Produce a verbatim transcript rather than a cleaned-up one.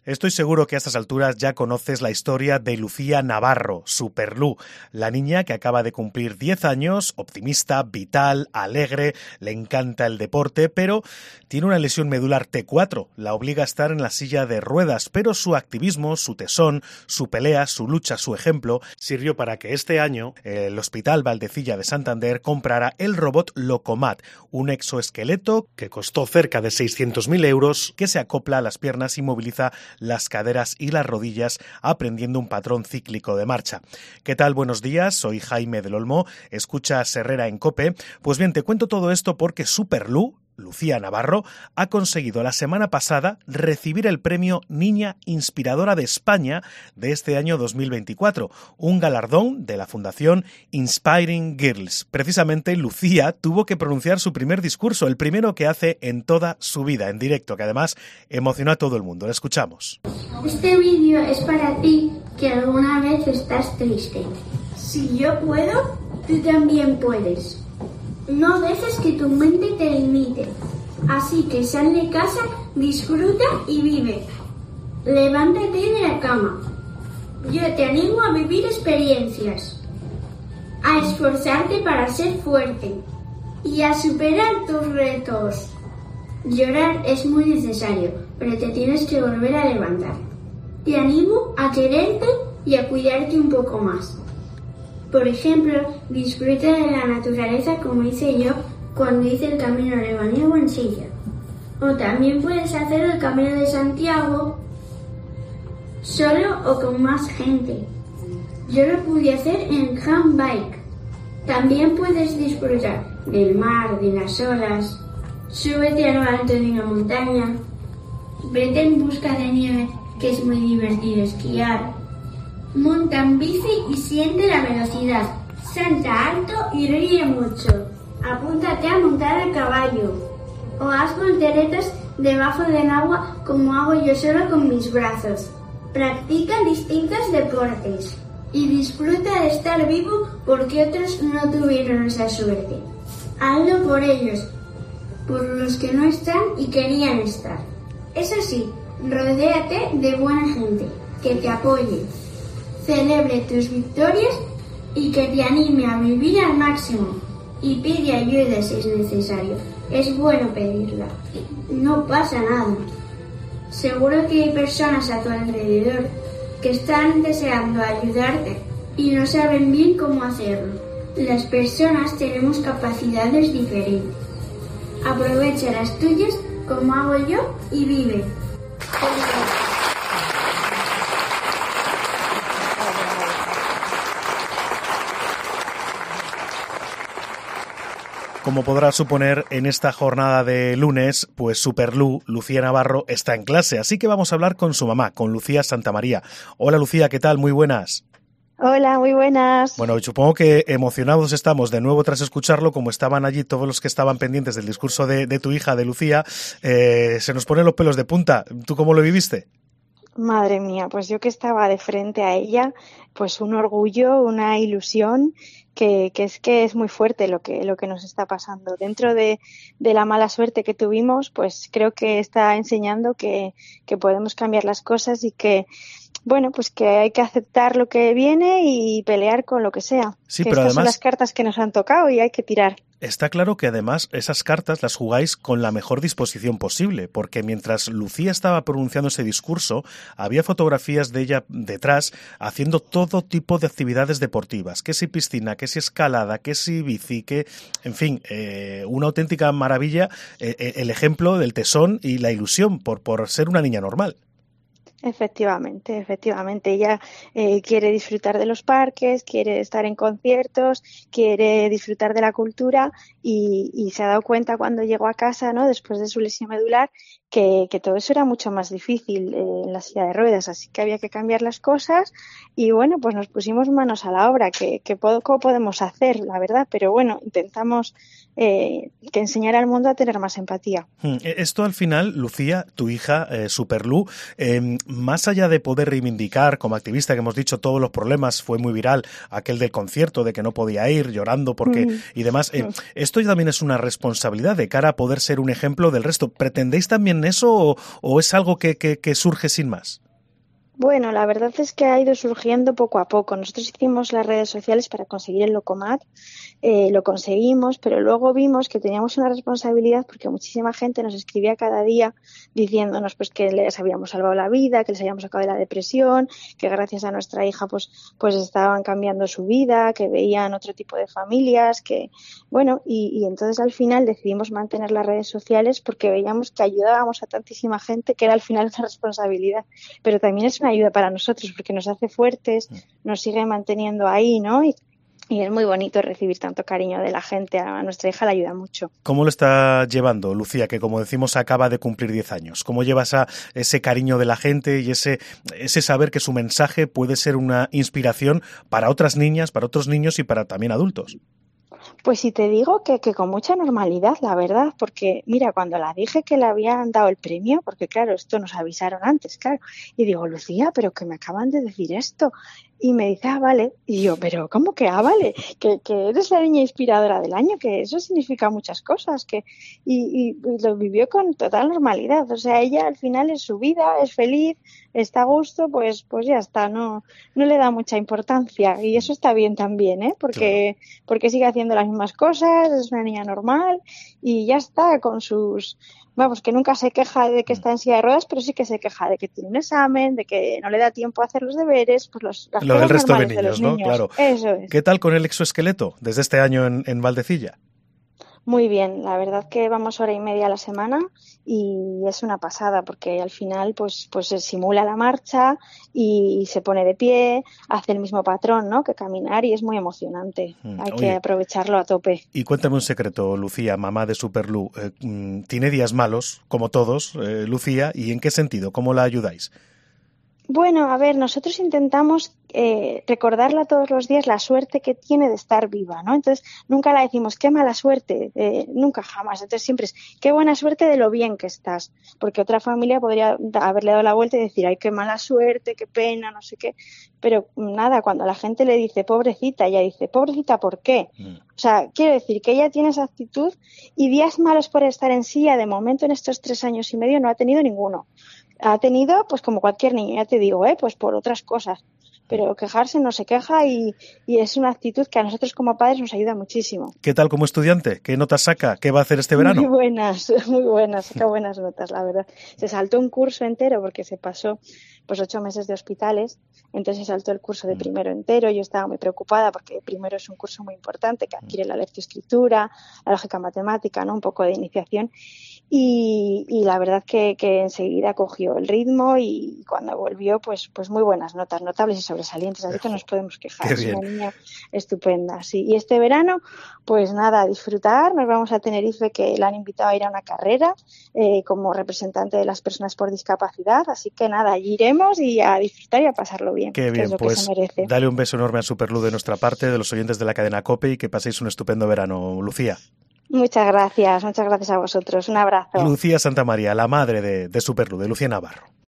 Estoy seguro que a estas alturas ya conoces la historia de Lucía Navarro, Superlú, la niña que acaba de cumplir diez años, optimista, vital, alegre, le encanta el deporte, pero tiene una lesión medular T cuatro, la obliga a estar en la silla de ruedas, pero su activismo, su tesón, su pelea, su lucha, su ejemplo, sirvió para que este año el Hospital Valdecilla de Santander comprara el robot Locomat, un exoesqueleto que costó cerca de seiscientos mil euros, que se acopla a las piernas y moviliza las caderas y las rodillas aprendiendo un patrón cíclico de marcha. ¿Qué tal? Buenos días, soy Jaime del Olmo, escuchas Herrera en COPE. Pues bien, te cuento todo esto porque Superlú, Lucía Navarro, ha conseguido la semana pasada recibir el premio Niña Inspiradora de España de este año dos mil veinticuatro, un galardón de la Fundación Inspiring Girls. Precisamente Lucía tuvo que pronunciar su primer discurso, el primero que hace en toda su vida, en directo, que además emocionó a todo el mundo. Lo escuchamos. Este vídeo es para ti, que alguna vez estás triste. Si yo puedo, tú también puedes. No dejes que tu mente te limite, así que sal de casa, disfruta y vive. Levántate de la cama. Yo te animo a vivir experiencias, a esforzarte para ser fuerte y a superar tus retos. Llorar es muy necesario, pero te tienes que volver a levantar. Te animo a quererte y a cuidarte un poco más. Por ejemplo, disfruta de la naturaleza como hice yo cuando hice el Camino Lebaniego en silla. O también puedes hacer el Camino de Santiago solo o con más gente. Yo lo pude hacer en handbike. También puedes disfrutar del mar, de las olas. Súbete a lo alto de una montaña. Vete en busca de nieve, que es muy divertido esquiar. Monta en bici y siente la velocidad. Salta alto y ríe mucho. Apúntate a montar a caballo. O haz volteretas debajo del agua como hago yo solo con mis brazos. Practica distintos deportes. Y disfruta de estar vivo porque otros no tuvieron esa suerte. Hazlo por ellos, por los que no están y querían estar. Eso sí, rodéate de buena gente, que te apoye. Celebre tus victorias y que te anime a vivir al máximo. Y pide ayuda si es necesario. Es bueno pedirla. No pasa nada. Seguro que hay personas a tu alrededor que están deseando ayudarte y no saben bien cómo hacerlo. Las personas tenemos capacidades diferentes. Aprovecha las tuyas como hago yo y vive. Como podrás suponer, en esta jornada de lunes, pues Superlú, Lucía Navarro, está en clase. Así que vamos a hablar con su mamá, con Lucía Santamaría. Hola Lucía, ¿qué tal? Muy buenas. Hola, muy buenas. Bueno, supongo que emocionados estamos de nuevo tras escucharlo, como estaban allí todos los que estaban pendientes del discurso de, de tu hija, de Lucía. Eh, se nos ponen los pelos de punta. ¿Tú cómo lo viviste? Madre mía, pues yo que estaba de frente a ella, pues un orgullo, una ilusión, que, que es que es muy fuerte lo que, lo que nos está pasando. Dentro de, de la mala suerte que tuvimos, pues creo que está enseñando que, que podemos cambiar las cosas y que, bueno, pues que hay que aceptar lo que viene y pelear con lo que sea. Sí, que pero estas además son las cartas que nos han tocado y hay que tirar. Está claro que además esas cartas las jugáis con la mejor disposición posible, porque mientras Lucía estaba pronunciando ese discurso, había fotografías de ella detrás haciendo todo tipo de actividades deportivas, que si piscina, que si escalada, que si bici, que, en fin, eh, una auténtica maravilla, eh, el ejemplo del tesón y la ilusión por, por ser una niña normal. Efectivamente, efectivamente. Ella eh, quiere disfrutar de los parques, quiere estar en conciertos, quiere disfrutar de la cultura y, y se ha dado cuenta cuando llegó a casa, ¿no? Después de su lesión medular, que, que todo eso era mucho más difícil eh, en la silla de ruedas, así que había que cambiar las cosas y bueno, pues nos pusimos manos a la obra, que, que poco podemos hacer, la verdad, pero bueno, intentamos eh, que enseñar al mundo a tener más empatía. Esto al final, Lucía, tu hija, eh, Superlu, eh, más allá de poder reivindicar como activista, que hemos dicho todos los problemas, fue muy viral aquel del concierto, de que no podía ir, llorando porque mm. y demás, eh, mm. esto también es una responsabilidad de cara a poder ser un ejemplo del resto. ¿Pretendéis también eso o, o es algo que, que, que surge sin más? Bueno, la verdad es que ha ido surgiendo poco a poco. Nosotros hicimos las redes sociales para conseguir el Locomat, eh, lo conseguimos, pero luego vimos que teníamos una responsabilidad porque muchísima gente nos escribía cada día diciéndonos pues que les habíamos salvado la vida, que les habíamos sacado de la depresión, que gracias a nuestra hija pues pues estaban cambiando su vida, que veían otro tipo de familias, que bueno, y, y entonces al final decidimos mantener las redes sociales porque veíamos que ayudábamos a tantísima gente que era al final una responsabilidad, pero también es una ayuda para nosotros porque nos hace fuertes, nos sigue manteniendo ahí, ¿no? Y, y es muy bonito recibir tanto cariño de la gente. A nuestra hija le ayuda mucho. ¿Cómo lo está llevando, Lucía, que como decimos acaba de cumplir diez años? ¿Cómo lleva esa, ese cariño de la gente y ese, ese saber que su mensaje puede ser una inspiración para otras niñas, para otros niños y para también adultos? Pues si te digo que, que con mucha normalidad, la verdad, porque mira, cuando la dije que le habían dado el premio, porque claro, esto nos avisaron antes, claro, y digo, Lucía, pero que me acaban de decir esto, y me dice, ah, vale, y yo, pero ¿cómo que ah, vale? Que, que eres la niña inspiradora del año, que eso significa muchas cosas, que y, y, y lo vivió con total normalidad, o sea, ella al final es su vida, es feliz, está a gusto, pues pues ya está, no no le da mucha importancia y eso está bien también, ¿eh? Porque claro. porque sigue haciendo las mismas cosas, es una niña normal y ya está con sus vamos, que nunca se queja de que está en silla de ruedas, pero sí que se queja de que tiene un examen, de que no le da tiempo a hacer los deberes, pues los las lo del resto de niños, de los ¿no? Niños. Claro. Eso es. ¿Qué tal con el exoesqueleto desde este año en, en Valdecilla? Muy bien, la verdad que vamos hora y media a la semana y es una pasada porque al final pues pues se simula la marcha y se pone de pie, hace el mismo patrón, ¿no? que caminar y es muy emocionante. Mm, Hay oye, que aprovecharlo a tope. Y cuéntame un secreto, Lucía, mamá de Superlu. Eh, ¿Tiene días malos, como todos, eh, Lucía? ¿Y en qué sentido? ¿Cómo la ayudáis? Bueno, a ver, nosotros intentamos eh, recordarla todos los días la suerte que tiene de estar viva, ¿no? Entonces, nunca la decimos, qué mala suerte, eh, nunca jamás. Entonces, siempre es, qué buena suerte de lo bien que estás. Porque otra familia podría haberle dado la vuelta y decir, ay, qué mala suerte, qué pena, no sé qué. Pero nada, cuando la gente le dice, pobrecita, ella dice, pobrecita, ¿por qué? Mm. O sea, quiero decir que ella tiene esa actitud y días malos por estar en silla, de momento en estos tres años y medio no ha tenido ninguno. Ha tenido, pues como cualquier niño, ya te digo, ¿eh? pues por otras cosas. Pero quejarse no se queja y, y es una actitud que a nosotros como padres nos ayuda muchísimo. ¿Qué tal como estudiante? ¿Qué notas saca? ¿Qué va a hacer este verano? Muy buenas, muy buenas, saca buenas notas, la verdad. Se saltó un curso entero porque se pasó pues ocho meses de hospitales, entonces se saltó el curso de primero entero. Yo estaba muy preocupada porque primero es un curso muy importante que adquiere la lectoescritura, la lógica matemática, ¿no? Un poco de iniciación. Y, y la verdad que, que enseguida cogió el ritmo y cuando volvió, pues pues muy buenas notas, notables y sobresalientes, así que nos podemos quejar. Es una niña estupenda, sí. Y este verano, pues nada, a disfrutar, nos vamos a Tenerife, que la han invitado a ir a una carrera eh, como representante de las personas por discapacidad, así que nada, allí iremos y a disfrutar y a pasarlo bien. Qué bien, que es lo pues que se merece. Dale un beso enorme a Superlu de nuestra parte, de los oyentes de la cadena COPE y que paséis un estupendo verano, Lucía. Muchas gracias, muchas gracias a vosotros. Un abrazo. Lucía Santamaría, la madre de, de Superlu, de Lucía Navarro.